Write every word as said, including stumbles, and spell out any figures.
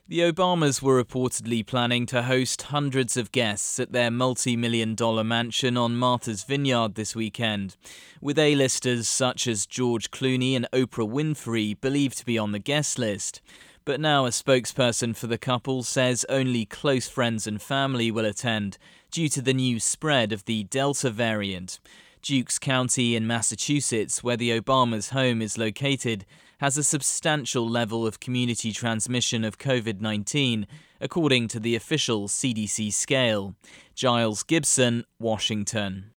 The Obamas were reportedly planning to host hundreds of guests at their multi-million dollar mansion on Martha's Vineyard this weekend, with A-listers such as George Clooney and Oprah Winfrey believed to be on the guest list. But now a spokesperson for the couple says only close friends and family will attend due to the new spread of the Delta variant. Dukes County in Massachusetts, where the Obamas' home is located, has a substantial level of community transmission of covid nineteen, according to the official C D C scale. Giles Gibson, Washington.